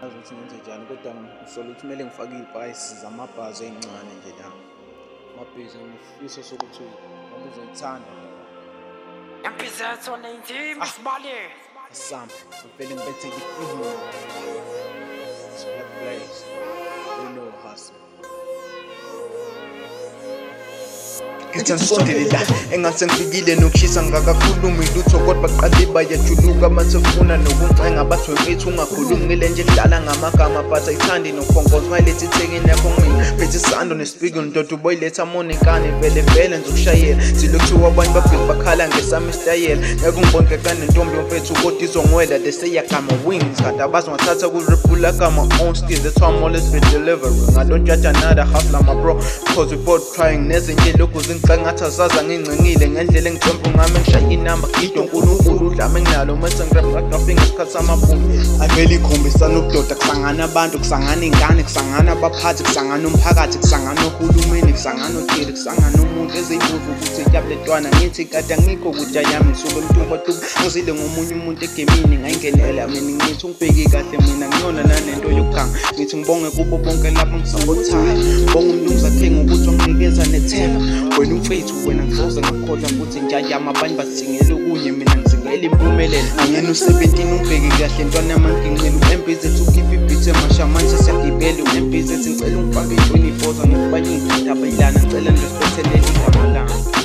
Ukuthi ngenze njani kodwa ngisola ukuthi kumele ngifake iy'payisi zamabhazi ey'ncane nje la amabhizi ngifisa sokuthi ngoba uzoyithanda Empezando na intima, Smiley. Samba ngivele ngibetheke iphini it's black place you know hustle Ngisasondele la engase ngifikile nokushisa ngakakhulumi lutho kodwa baqale bayajuluka masefuna nokuncenga bathi wemfethu ungakhulumi ngile nje kudlala ngamagama but ayithandi nokhonkoza mayilethi thekeni yakho mina phethe isando nespeaking ndoda uboyiletha monikane vele vele ngizokushayela silokhu abanye babheka bakhala ngesami style ngekungibonke kanentombi yomfethu kodwa izongwela deseyagama wings kanti abazongathatha ku repula kama own skills that's why I'm always been delivering I don't judge another half like my bro cause we both trying nezinye lokhu ngicanga zaza ngincengile ngendlela engicembu ngami ngishaya inamba gido uNkulunkulu udlame nginalo mase ngigrab nothing isikhathi samabhumi avele ikhombisana ukudoda kusangana abantu kusangana ingane kusangana abaphathi kusangana umphakathi kusangana uhulumeni kusangana othile kusangana umuntu ezeyimbuvu ukuthi ejabletwana ngithi kade ngikho ukuthi ayami ngisuke emntuba tu ngizile ngomunye umuntu egemini ngayingenela mina ngithi ungibheki kahle mina ngiyona nanento yokukhanga ngithi ngibonge kubo bonke lapho ngisabothayo bonge umuntu ngizathenga ukuthi onginikeza nethemba wena umfethu wena ngizoze ngakhohlwa futhi njayama abanye basingela okunye mina ngizingela impumelelo angena u17 umbheki kahle ntwana manginqela uMPZ ukhipha ibhithi emasha manje siyagibela uMPZ ngicela ungifake 24 ngikubanye ngidaba ilana ngicela nje sibethelele igama lami